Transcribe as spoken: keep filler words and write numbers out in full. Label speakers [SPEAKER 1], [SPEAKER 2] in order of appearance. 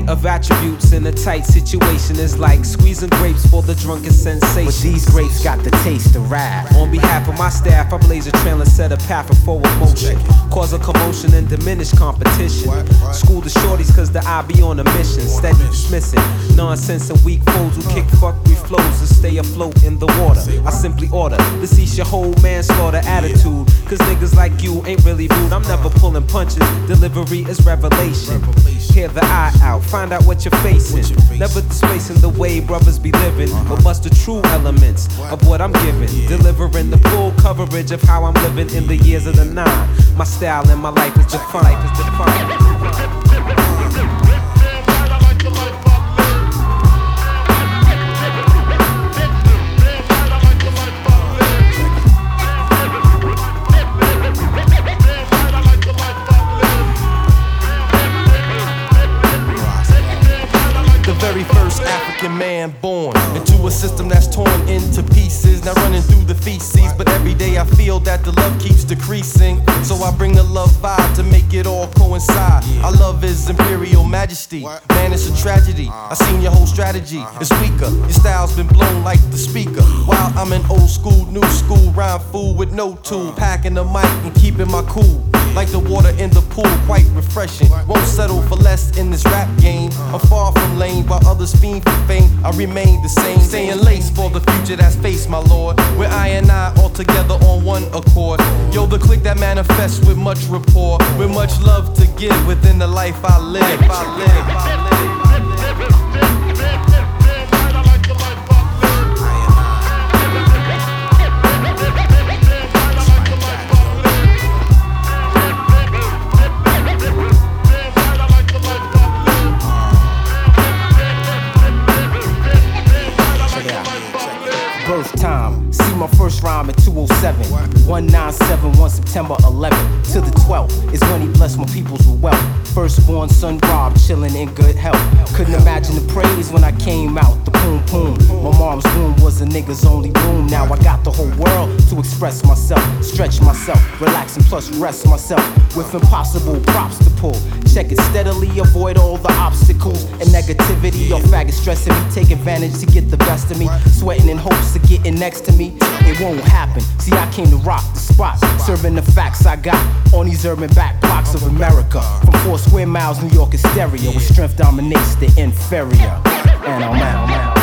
[SPEAKER 1] of attributes in a tight situation is like squeezing grapes for the drunken sensation.
[SPEAKER 2] But these grapes got the taste of rap.
[SPEAKER 1] On behalf of my staff, I blaze a trail and set a path for forward motion. Cause a commotion and diminish competition. School the shorties cause the I be on a mission. Steady dismissing nonsense and weak foes who kick fuckery flows to stay afloat in the water. I simply order to cease your whole manslaughter attitude. Cause niggas like you ain't really rude. I'm never pulling punches. Delivery is revelation. Hear the eye out, find out what you're facing. Never displacing the way brothers be living, but bust the true elements of what I'm giving. Delivering the full coverage of how I'm living in the years of the nine. My style and my life is defined. Life is defined.
[SPEAKER 3] Very first African man born into a system that's torn into pieces, now running through the feces. But every day I feel that the love keeps decreasing, so I bring the love vibe to make it all coincide. Our love is imperial majesty, man, it's a tragedy. I seen your whole strategy is weaker, your style's been blown like the speaker. While I'm an old school, new school rhyme fool with no tool, packing the mic and keeping my cool. Like the water in the pool, quite refreshing. Won't settle for less in this rap game. I'm far from lame, while others fiend for fame. I remain the same, staying laced for the future that's faced, my lord. Where I and I all together on one accord. Yo, the clique that manifests with much rapport, with much love to give within the life I live. I live, I live.
[SPEAKER 2] Birth time, see my first rhyme in two oh seven. one nine seven one September eleventh to the twelfth is when he blessed my peoples with wealth. Firstborn son Rob, chillin' in good health. Couldn't imagine the praise when I came out, the poom poom. My mom's womb was a nigga's only room. Now I got the whole world to express myself, stretch myself, relax and plus rest myself. With impossible props to pull, check it steadily, avoid all the obstacles and negativity. Or faggot stressing me, take advantage to get the best of me. Sweating in hopes of getting next to me, it won't happen. See, I came to rock the spot, serving the facts I got on these urban back blocks of America. From four square miles, New York is stereo, where strength dominates the inferior. And I'm out, I'm out.